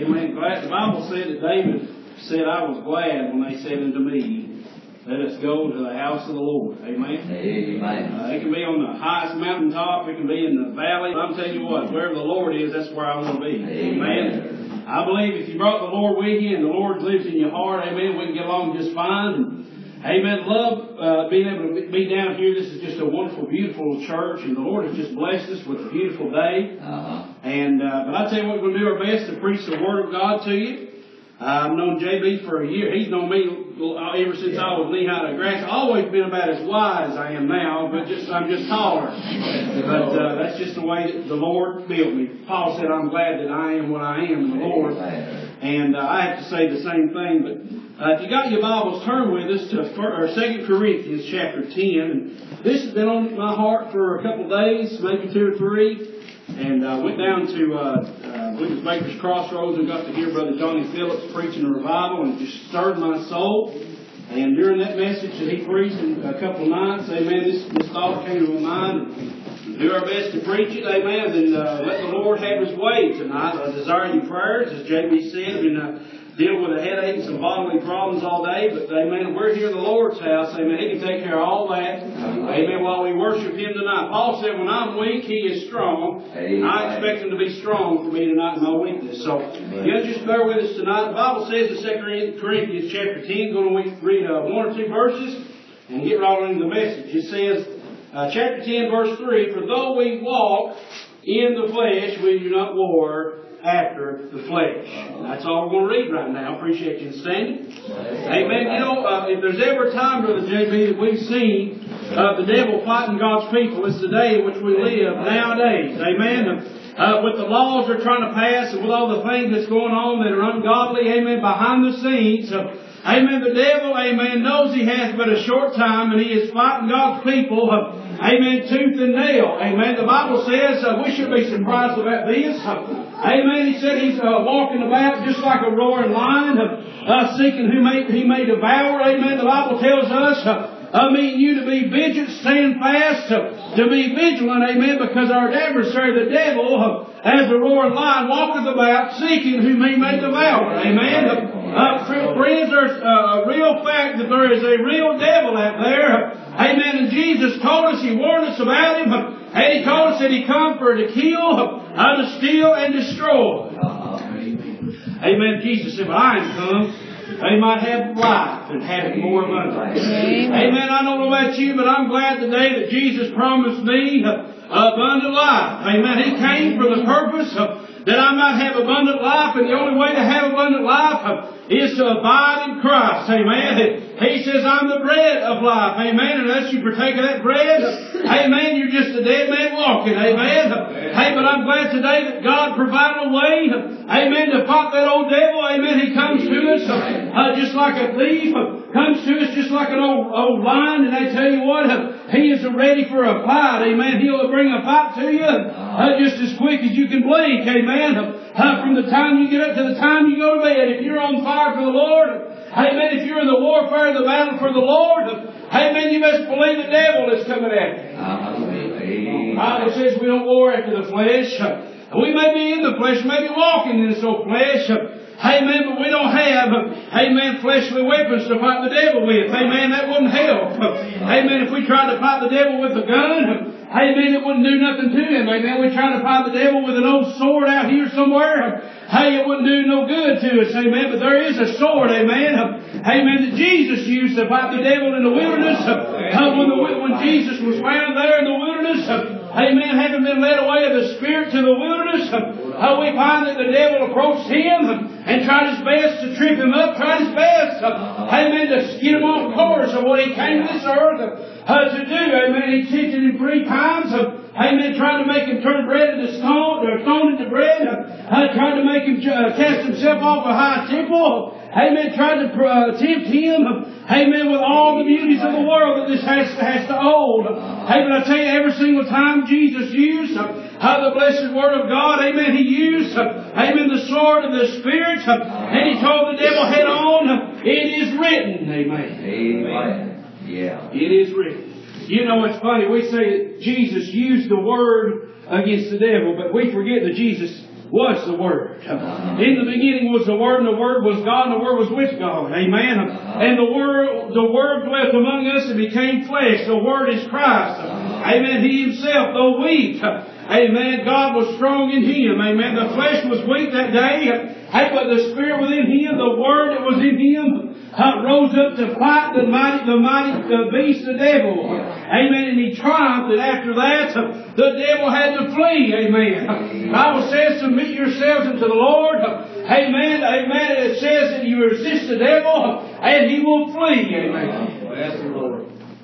Amen. Glad. The Bible said that David said, I was glad when they said unto me, let us go to the house of the Lord. Amen. Amen. It can be on the highest mountaintop. It can be in the valley. But I'm telling you what, wherever the Lord is, that's where I want to be. Amen. I believe if you brought the Lord with you and the Lord lives in your heart, amen, we can get along just fine. Amen. Love being able to be down here. This is just a wonderful, beautiful church, and the Lord has just blessed us with a beautiful day. And but I tell you what, we're going to do our best to preach the Word of God to you. I've known JB for a year. He's known me ever since I was knee-high to grass. I've always been about as wide as I am now, but I'm just taller. But that's just the way that the Lord built me. Paul said, I'm glad that I am what I am in the Lord. And I have to say the same thing. But if you got your Bibles, turn with us to 2 Corinthians chapter 10. And this has been on my heart for a couple of days, maybe 2 or 3. And went down to, I believe it was Baker's Crossroads, and got to hear Brother Johnny Phillips preaching a revival, and it just stirred my soul. And during that message that he preached in a couple of nights, amen, this thought came to my mind. And do our best to preach it, amen, and let the Lord have His way tonight. I desire your prayers, as JB said. Dealing with a headache and some bodily problems all day, but amen, we're here in the Lord's house, amen, He can take care of all that, amen, while we worship Him tonight. Paul said, when I'm weak, He is strong, and I expect Him to be strong for me tonight in my weakness. So, you'll just bear with us tonight. The Bible says in 2 Corinthians chapter 10, going to read 1 or 2 verses, and get right on into the message. It says, chapter 10, verse 3, for though we walk in the flesh, we do not war after the flesh. That's all we're going to read right now. Appreciate you standing. Amen. You know, if there's ever a time, Brother JB, that we've seen the devil fighting God's people, it's the day in which we live nowadays. Amen. With the laws they're trying to pass and with all the things that's going on that are ungodly, amen, behind the scenes. Amen. The devil, amen, knows he has but a short time, and he is fighting God's people, amen, tooth and nail. Amen. The Bible says, we shouldn't be surprised about this. Amen. He said he's walking about just like a roaring lion, seeking who he may devour. Amen. The Bible tells us, you to be vigilant, stand fast, to be vigilant, amen, because our adversary, the devil, as a roaring lion, walketh about, seeking whom he may devour. Amen. Friends, there's a real fact that there is a real devil out there. Amen. And Jesus told us, He warned us about him. And He told us that he come for to kill, to steal, and destroy. Amen. Jesus said, but I am come they might have life and have it more abundantly. Amen. I don't know about you, but I'm glad today that Jesus promised me abundant life. Amen. He came for the purpose that I might have abundant life, and the only way to have abundant life is to abide in Christ. Amen. He says, I'm the bread of life. Amen. Unless you partake of that bread, amen, you're just a dead man walking. Amen. Hey, but I'm glad today that God provided a way, amen, to fight that old devil. Amen. He comes to us just like a thief, comes to us just like an old lion, and I tell you what, he is ready for a fight. Amen. He'll bring a fight to you just as quick as you can blink. Amen. From the time you get up to the time you go to bed, if you're on fire for the Lord, amen, if you're in the warfare, the battle for the Lord, amen, you best believe the devil is coming at you. The Bible says we don't war after the flesh. We may be in the flesh, may be walking in this old flesh. Amen, but we don't have, amen, fleshly weapons to fight the devil with. Amen, that wouldn't help. Amen, if we tried to fight the devil with a gun, amen, it wouldn't do nothing to him. Amen, we tried to fight the devil with an old sword out here somewhere. Hey, it wouldn't do no good to us. Amen, but there is a sword, amen, amen, that Jesus used to fight the devil in the wilderness. When Jesus was found there in the wilderness, amen, having been led away of the Spirit to the wilderness, we find that the devil approached him and tried his best to trip him up, tried his best, amen, to get him off course of what he came to this earth to do. Amen, he tempted him 3 times, amen, tried to make him turn bread into stone, or stone into bread, tried to make him cast himself off a high temple, amen, tried to tempt him, amen, with all the beauties of the world that this has to hold. Amen, I tell you, every single time Jesus used the blessed Word of God, amen, He used, amen, the sword of the Spirit, and He told the devil head on, it is written. Amen. Amen. Yeah. It is written. You know, it's funny, we say that Jesus used the Word against the devil, but we forget that Jesus was the Word. In the beginning was the Word, and the Word was God, and the Word was with God. Amen. And the Word dwelt among us and became flesh. The Word is Christ. Amen. He Himself, though weak, amen, God was strong in Him. Amen. The flesh was weak that day. Hey, but the Spirit within Him, the Word that was in Him, rose up to fight the mighty beast, the devil. Amen. And he triumphed, and after that, the devil had to flee. Amen. The Bible says, submit yourselves unto the Lord. Amen. Amen. It says that you resist the devil, and he will flee. Amen. Bless the Lord.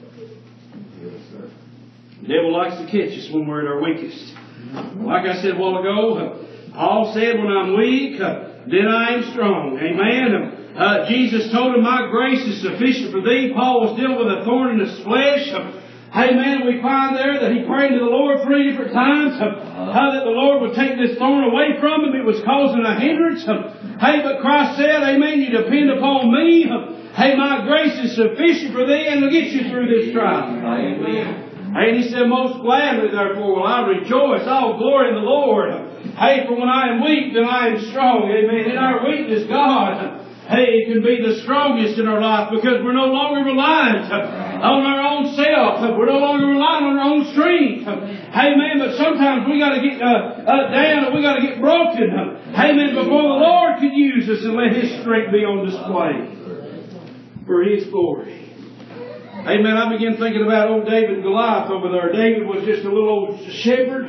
The devil likes to catch us when we're at our weakest. Like I said a while ago, Paul said, when I'm weak, then I am strong. Amen. Jesus told him, my grace is sufficient for thee. Paul was dealing with a thorn in his flesh. Amen. We find there that he prayed to the Lord 3 different times. How that the Lord would take this thorn away from him. It was causing a hindrance. Hey, but Christ said, amen, you depend upon me. Hey, my grace is sufficient for thee and will get you through this trial. Amen. And he said, most gladly, therefore, will I rejoice. I will glory in the Lord. Hey, for when I am weak, then I am strong. Amen. In our weakness, God, hey, can be the strongest in our life because we're no longer reliant on our own self. We're no longer reliant on our own strength. Amen. But sometimes we got to get down and we got to get broken. Amen. Before the Lord can use us and let His strength be on display for His glory. Amen. I began thinking about old David and Goliath over there. David was just a little old shepherd,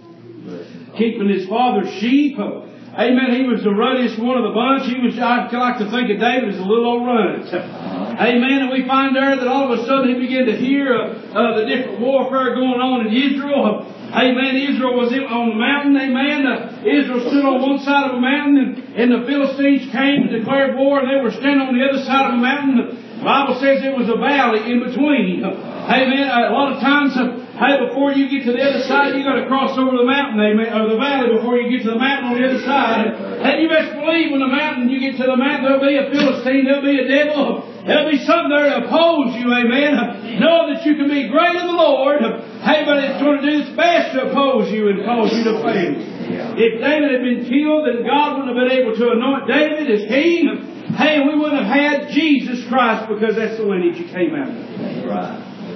keeping his father's sheep. Amen. He was the ruddiest one of the bunch. I like to think of David as a little old runt. Amen. And we find there that all of a sudden he began to hear the different warfare going on in Israel. Amen. Israel was on the mountain. Amen. Israel stood on one side of a mountain and the Philistines came and declared war and they were standing on the other side of a mountain. The Bible says it was a valley in between. Amen. A lot of times, hey, before you get to the other side, you got to cross over the mountain, amen, or the valley before you get to the mountain on the other side. And you best believe when you get to the mountain, there'll be a Philistine, there'll be a devil, there'll be something there to oppose you, amen. Know that you can be great in the Lord, hey, but it's going to do its best to oppose you and cause you to fail. If David had been killed, then God wouldn't have been able to anoint David as king. Hey, we wouldn't have had Jesus Christ because that's the lineage he came out of. Right.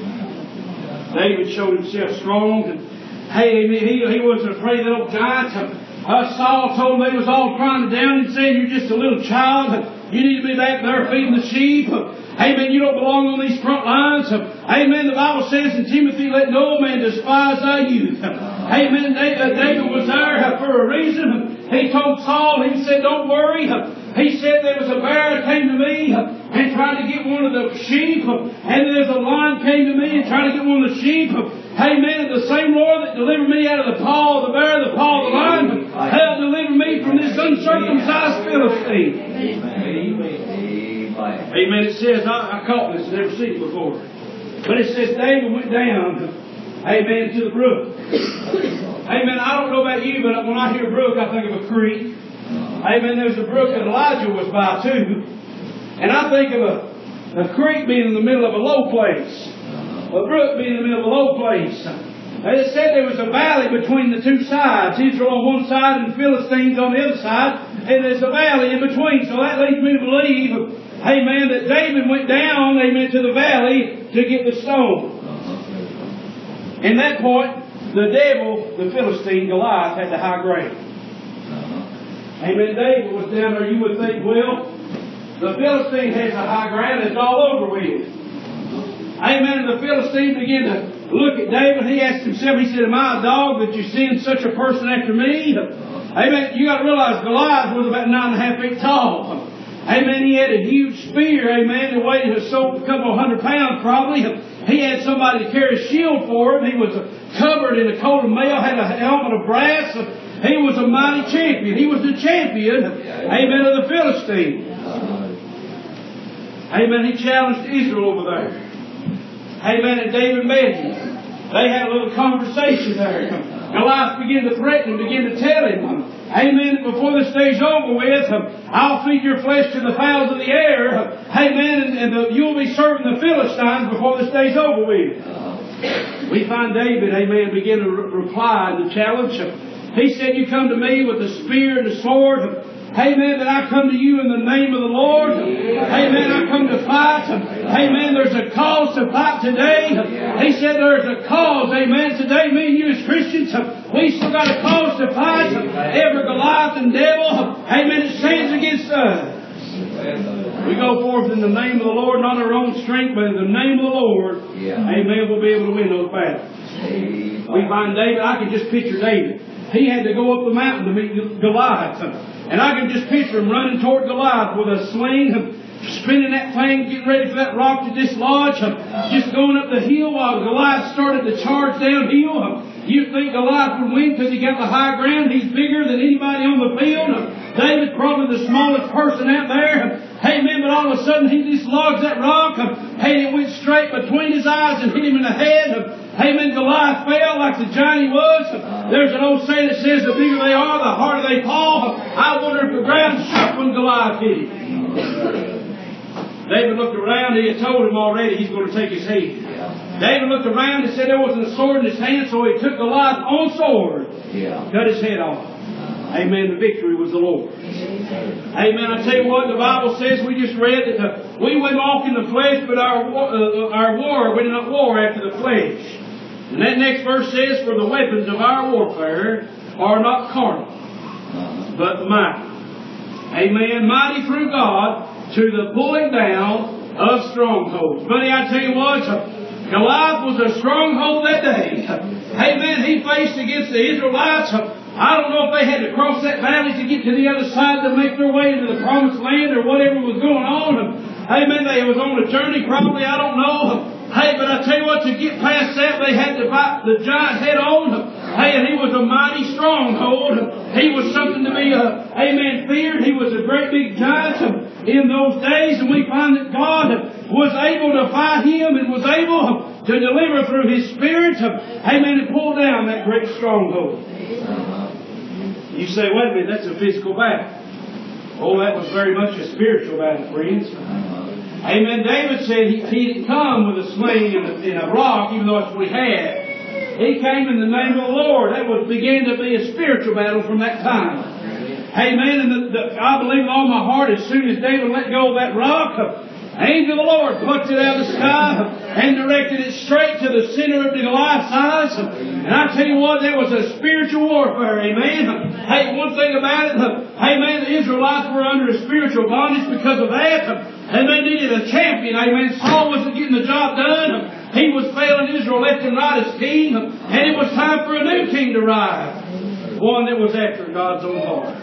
David showed himself strong. And, hey, he wasn't afraid of that old giant. Saul told him they was all crying down and saying, you're just a little child. You need to be back there feeding the sheep. Amen. You don't belong on these front lines. Amen. The Bible says in Timothy, let no man despise thy youth. Amen. David was there for a reason. He told Saul, he said, don't worry. He said there was a bear that came to me and tried to get one of the sheep. And there's a lion came to me and tried to get one of the sheep. Amen. The same Lord that delivered me out of the paw of the bear, the paw of the lion, he'll deliver me from this uncircumcised Philistine. Amen. It says, I caught this, I've never seen it before. But it says David went down, amen, to the brook. Amen. I don't know about you, but when I hear brook, I think of a creek. Amen. There's a brook that Elijah was by too. And I think of a creek being in the middle of a low place. A brook being in the middle of a low place. And it said there was a valley between the two sides. Israel on one side and the Philistines on the other side. And there's a valley in between. So that leads me to believe, amen, that David went down, amen, to the valley to get the stone. In that point, the devil, the Philistine, Goliath, had the high ground. Amen. David was down there. You would think, well, the Philistine has the high ground. It's all over with. Amen. And the Philistine began to look at David. He asked himself, he said, am I a dog that you send such a person after me? Amen. You got to realize Goliath was about 9.5 feet tall. Amen. He had a huge spear. Amen. It weighed a couple of 100 pounds probably. He had somebody to carry a shield for him. He was covered in a coat of mail, had a helmet of brass. He was a mighty champion. He was the champion, amen, of the Philistines. Amen. He challenged Israel over there. Amen. And David met him. They had a little conversation there. Goliath began to threaten him, began to tell him, amen, before this day's over with, I'll feed your flesh to the fowls of the air. Amen. And you'll be serving the Philistines before this day's over with. We find David, amen, begin to reply and to challenge. He said, you come to me with the spear and the sword. Amen. That I come to you in the name of the Lord. Amen. I come to fight. Amen. There's a cause to fight today. He said there's a cause. Amen. Today, me and you as Christians, we still got a cause to fight. Every Goliath and devil, amen, it stands against us. We go forth in the name of the Lord, not our own strength, but in the name of the Lord. Amen. We'll be able to win those battles. We find David. I can just picture David. He had to go up the mountain to meet Goliath. And I can just picture him running toward Goliath with a sling, spinning that thing, getting ready for that rock to dislodge, just going up the hill while Goliath started to charge downhill. You think Goliath would win because he got the high ground? He's bigger than anybody on the field. David's probably the smallest person out there. Amen. But all of a sudden he dislodged that rock. Hey, it went straight between his eyes and hit him in the head. Amen. Goliath fell like the giant he was. There's an old saying that says the bigger they are, the harder they fall. I wonder if the ground shook when Goliath hit him. David looked around. He had told him already he's going to take his head. David looked around and said there wasn't a sword in his hand, so he took Goliath's own sword. Cut his head off. Amen. The victory was the Lord. Amen. I tell you what, the Bible says, we just read that we went off in the flesh, but our war, we did not war after the flesh. And that next verse says, for the weapons of our warfare are not carnal, but mighty. Amen. Mighty through God to the pulling down of strongholds. Buddy, I tell you what, Goliath was a stronghold that day. Amen. He faced against the Israelites. I don't know if they had to cross that valley to get to the other side to make their way into the promised land or whatever was going on. Amen. They was on a journey probably. I don't know. Hey, but I tell you what, to get past that, they had to fight the giant head on. Hey, and he was a mighty stronghold. He was something to be, amen, feared. He was a great big giant in those days. And we find that God was able to fight him and was able to deliver through His Spirit. Amen, and pull down that great stronghold. You say, wait a minute, that's a physical battle. Oh, that was very much a spiritual battle, friends. Amen. David said he didn't come with a sling and a rock, even though that's what he had. He came in the name of the Lord. That began to be a spiritual battle from that time. Amen. And I believe with all my heart, as soon as David let go of that rock, angel of the Lord plucked it out of the sky and directed it straight to the center of the Goliath's eyes. And I tell you what, that was a spiritual warfare. Amen. Hey, one thing about it, amen, the Israelites were under a spiritual bondage because of that. And they needed a champion. Amen. Saul wasn't getting the job done. He was failing Israel left and right as king. And it was time for a new king to rise. One that was after God's own heart.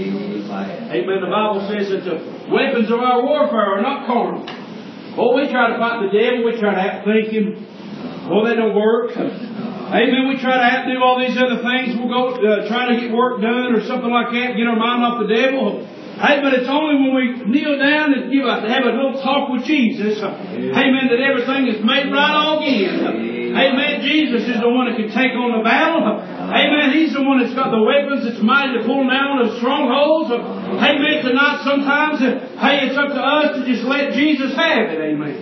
Amen. The Bible says that the weapons of our warfare are not carnal. Oh, we try to fight the devil. We try to outthink him. Oh, that don't work. Amen. We try to outdo all these other things. We'll go try to get work done or something like that. Get our mind off the devil. Hey, but it's only when we kneel down and have a little talk with Jesus, amen, that everything is made right again. Amen. Jesus is the one that can take on the battle. Amen. He's the one that's got the weapons that's mighty to pull down the strongholds. Amen. Tonight, sometimes, hey, it's up to us to just let Jesus have it. Amen.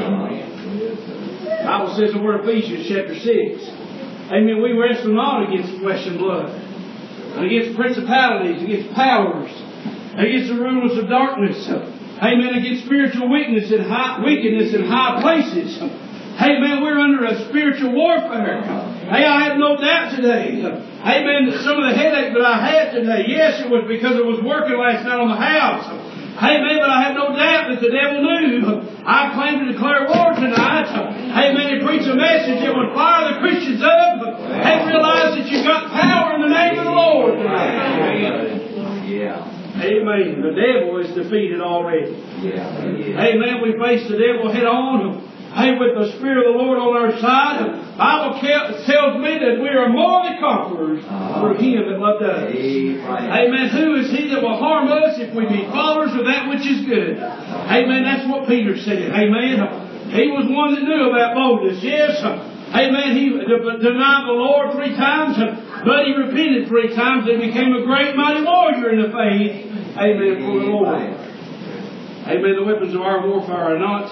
The Bible says in the word Ephesians chapter 6. Amen. We wrestle not against flesh and blood, but against principalities, against powers, against the rulers of darkness. Amen. Against spiritual wickedness in high places. Amen. We're under a spiritual warfare. Hey, I have no doubt today. Amen. That some of the headache that I had today, yes, it was because I was working last night on the house. Amen. But I have no doubt that the devil knew I claim to declare war tonight. Amen. And preach a message that would fire the Christians up and realize that you've got power in the name of the Lord tonight. Yeah. Amen. The devil is defeated already. Amen. We face the devil head on. Hey, with the Spirit of the Lord on our side. The Bible tells me that we are more than conquerors through Him that loved us. Amen. Who is He that will harm us if we be followers of that which is good? Amen. That's what Peter said. Amen. He was one that knew about boldness. Yes. Amen. He denied the Lord 3 times, but he repented 3 times and became a great mighty warrior in the faith. Amen. For the Lord. Amen. The weapons of our warfare are not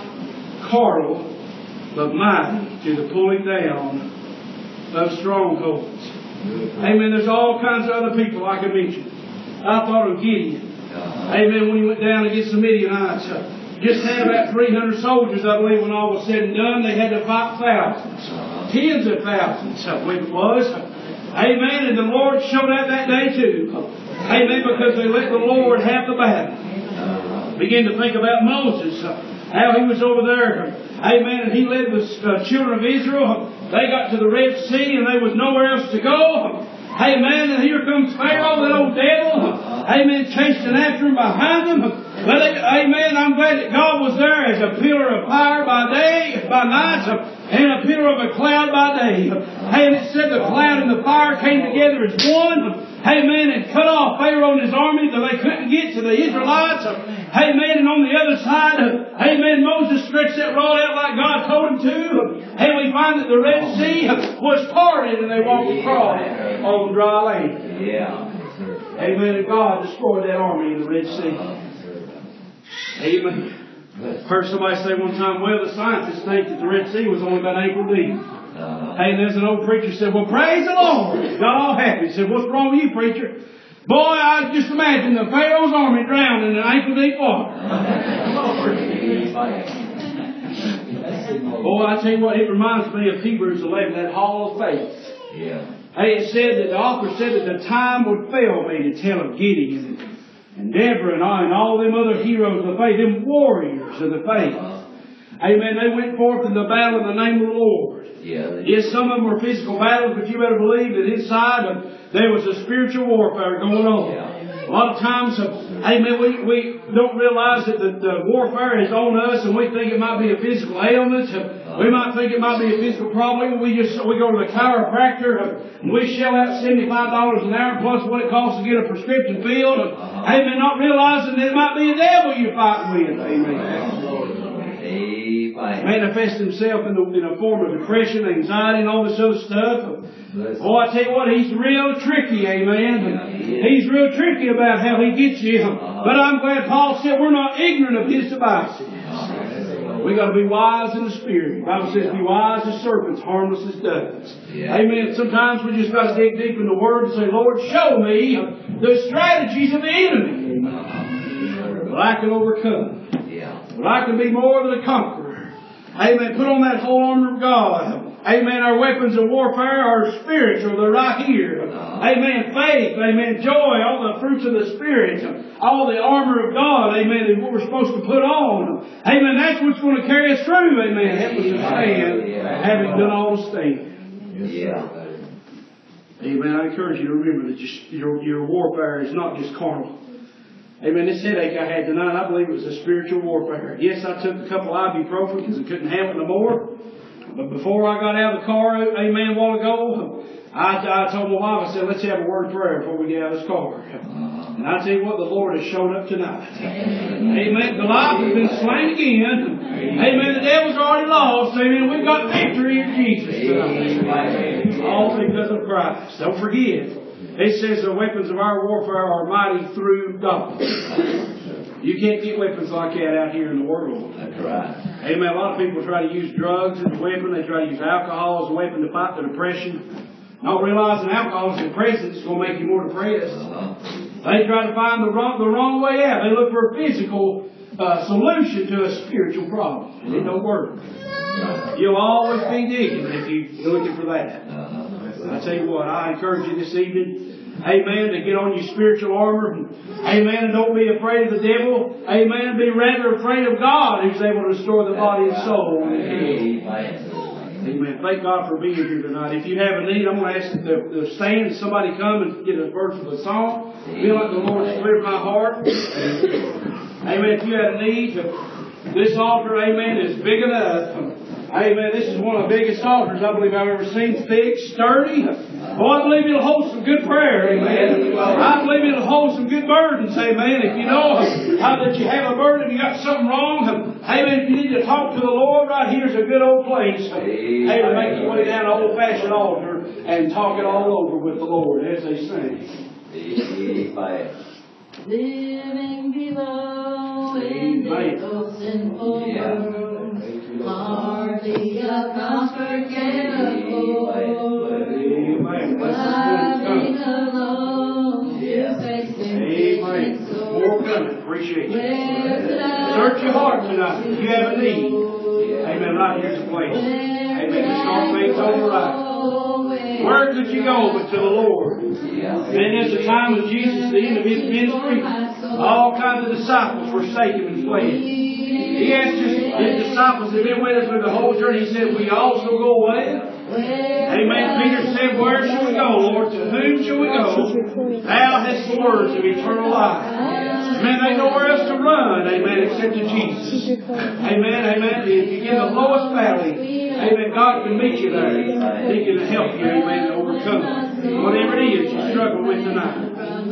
carnal, but mighty to the pulling down of strongholds. Amen. There's all kinds of other people I could mention. I thought of Gideon. Amen. When he went down against the Midianites, just had about 300 soldiers, I believe, when all was said and done. They had to fight thousands, tens of thousands, I believe it was. Amen. And the Lord showed up that day too. Amen. Because they let the Lord have the battle. Begin to think about Moses, how he was over there. Amen. And he led the children of Israel. They got to the Red Sea and there was nowhere else to go. Amen. And here comes Pharaoh, that old devil. Amen. Chasing after him, behind them. But amen. I'm glad that God was there as a pillar of fire by day, by night, and a pillar of a cloud by day. And it said the cloud and the fire came together as one. Amen. And cut off Pharaoh and his army that they couldn't get to the Israelites. Amen. And on the other side, amen, Moses stretched that rod out like God told him to. And we find that the Red Sea was parted and they walked across on dry land. Yeah. Amen. And God destroyed that army in the Red Sea. Amen. Heard somebody say one time, well, the scientists think that the Red Sea was only about ankle deep. Hey, there's an old preacher said, well, praise the Lord. Got all happy. He said, what's wrong with you, preacher? Boy, I just imagine the Pharaoh's army drowned in an ankle deep water. Boy, I tell you what, it reminds me of Hebrews 11, that hall of faith. Yeah. Hey, it said that the author said that the time would fail me to tell of Gideon and Deborah and all them other heroes of the faith, them warriors of the faith. Amen. They went forth in the battle in the name of the Lord. Yeah. Yes, some of them were physical battles, but you better believe that inside there was a spiritual warfare going on. Yeah. A lot of times, amen, we don't realize that the warfare is on us and we think it might be a physical ailment. We might think it might be a physical problem. We go to the chiropractor and we shell out $75 an hour plus what it costs to get a prescription filled. Amen, not realizing that it might be a devil you're fighting with. Amen. Manifest himself in a form of depression, anxiety, and all this other stuff. Oh, I tell you what, he's real tricky, amen. He's real tricky about how he gets you. But I'm glad Paul said we're not ignorant of his devices. We got to be wise in the Spirit. The Bible says, be wise as serpents, harmless as doves. Amen. Sometimes we just got to dig deep in the Word and say, Lord, show me the strategies of the enemy. But I can overcome. But I can be more than a conqueror. Amen. Put on that whole armor of God. Amen. Our weapons of warfare are spiritual. They're right here. Amen. Faith. Amen. Joy. All the fruits of the Spirit. All the armor of God. Amen. Is what we're supposed to put on. Amen. That's what's going to carry us through. Amen. Help us to stand, having done all to stand. Amen. I encourage you to remember that your warfare is not just carnal. Amen. This headache I had tonight, I believe it was a spiritual warfare. Yes, I took a couple ibuprofen because I couldn't have it no more. But before I got out of the car, amen, a while ago, I told my wife, I said, let's have a word of prayer before we get out of this car. And I tell you what, the Lord has shown up tonight. Amen. Goliath has been slain again. Amen. The devil's already lost. Amen. We've got victory in Jesus tonight. All because of Christ. Don't forget. It says the weapons of our warfare are mighty through God. You can't get weapons like that out here in the world. That's right. Amen. A lot of people try to use drugs as a weapon. They try to use alcohol as a weapon to fight the depression. Not realizing alcohol is depressant. It's going to make you more depressed. They try to find the wrong way out. They look for a physical solution to a spiritual problem. It don't work. You'll always be digging if you're looking for that. I tell you what, I encourage you this evening, amen, to get on your spiritual armor. Amen, and don't be afraid of the devil. Amen, be rather afraid of God who's able to restore the body and soul. Amen. Thank God for being here tonight. If you have a need, I'm going to ask the stand, somebody come and get a verse of a song. Feel like the Lord's cleared my heart. Amen. If you have a need, this altar, amen, is big enough. Amen. This is one of the biggest altars I believe I've ever seen. Thick, sturdy. Oh, I believe it'll hold some good prayer. Amen. I believe it'll hold some good burdens. Amen. If you know that you have a burden, you got something wrong. Amen. If you need to talk to the Lord, right here's a good old place. Amen. Make your way down an old-fashioned altar and talk it all over with the Lord as they sing. Living below in this sinful world. Hardly a comfort can afford. Bless this one coming. Amen. More coming. Appreciate you. Search your heart tonight. If you have a need. Amen. Right here's the place. Amen. To start things over right. Where could you go but to the Lord? And at the time of Jesus, the end of His ministry, all kinds of disciples forsaken Him and fled. He asked His disciples that had been with us for the whole journey. He said, "Will you also go away?" Amen. Peter said, "Where shall we go, Lord? To whom shall we go? Thou hast the words of eternal life." Amen. They know where else to run. Amen. Except to Jesus. Amen. Amen. If you get in the lowest valley, amen, God can meet you there. He can help you. Amen. To overcome whatever it is you struggle with tonight.